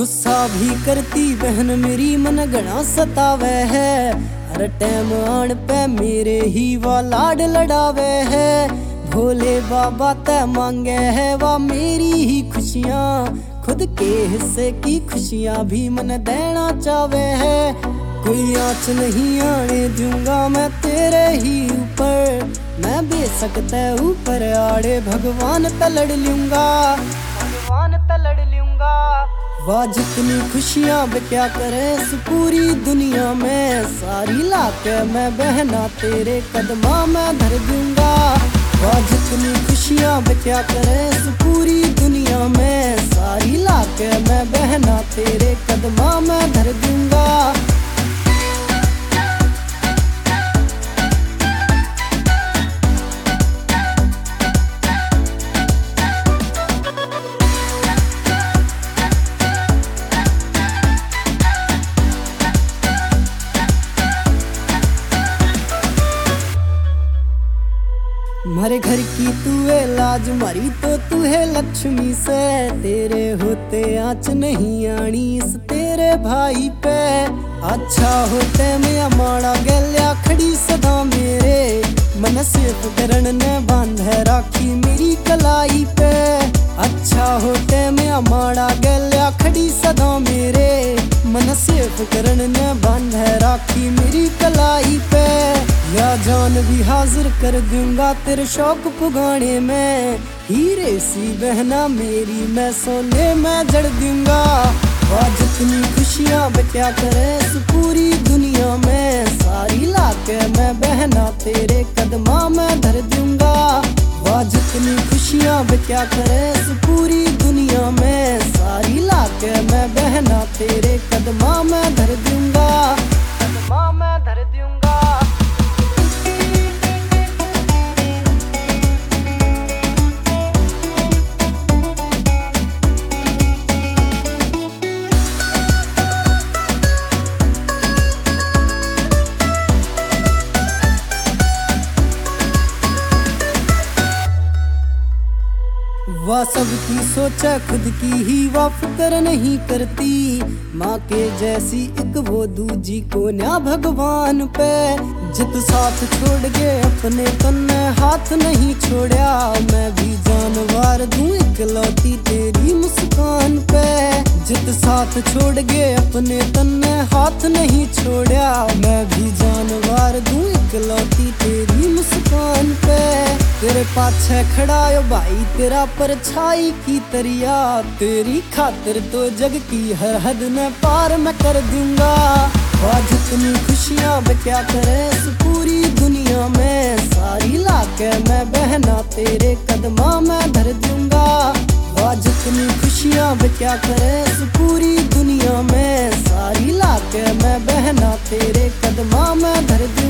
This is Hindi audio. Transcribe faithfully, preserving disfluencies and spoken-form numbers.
गुस्सा भी करती बहन मेरी मन घना सतावे है। हर टाइम आन पे मेरे ही वा लाड लड़ावे है। भोले बाबा ते मांगे है वा मेरी ही खुशियाँ, खुद के हिस्से की खुशियाँ भी मन देना चावे है। कोई आँच नहीं आने दूंगा मैं तेरे ही ऊपर, मैं बेशक ते ऊपर आड़े भगवान तलड़ लूंगा, भगवान तलड़ लूंगा। वाह जितनी खुशियाँ बे क्या करे इस पूरी दुनिया में, सारी लाके मैं बहना तेरे कदमा में धर दूंगा। वाह जितनी खुशियाँ बे क्या करे इस पूरी दुनिया में, सारी लाके मैं बहना तेरे कदमा में धर दूंगा। मारे घर की तू है लाज, मारी तो तू है लक्ष्मी से। तेरे होते आँच नहीं आनी इस तेरे भाई पे। अच्छा होते मैं माड़ा गल्या खड़ी सदा मेरे, मन सिर्फ करण ने बांधे राखी मेरी कलाई पे। अच्छा होते मैं माड़ा गल्या खड़ी सदा मेरे, मन सिर्फ करण ने बांधे राखी मेरी कलाई पे। या जान भी हाजिर कर दूंगा तेरे शौक पुगाने में, हीरे सी बहना मेरी मैं सोने में जड़ दूंगा। वाह जितनी खुशियाँ बे क्या करे इस पूरी दुनिया में, सारी लाके मैं बहना तेरे कदमा में धर दूंगा। वाह जितनी खुशियाँ बे क्या करे इस पूरी दुनिया में, सारी लाके मैं बहना तेरे कदमा में धर दूंगा, कदमा में धर दूंगा। वाह सबकी सोचा खुद की ही वाह फिक्र नहीं करती, माँ के जैसी एक वो दूजी को ना भगवान पे। जित साथ छोड़ गए अपने तन हाथ नहीं छोड़ा, मैं भी जानवर दूं इकलौती तेरी मुस्कान पे। जित साथ छोड़ गए अपने तन हाथ नहीं छोड़ा, मैं भी जानवर दूं इकलौती तेरी मुस्कान पे। तेरे पाछे खड़ा यो भाई तेरा परछाई की तरिया, तेरी खातिर तो जग की हर हद ने पार मैं कर दूंगा। वाह जितनी खुशियाँ बे क्या करे इस पूरी दुनिया में, सारी लाके मैं बहना तेरे कदमा में धर दूंगा। वाह जितनी खुशियाँ बे क्या करे इस पूरी दुनिया में, सारी लाके मैं बहना तेरे कदमा में धर दूंगा।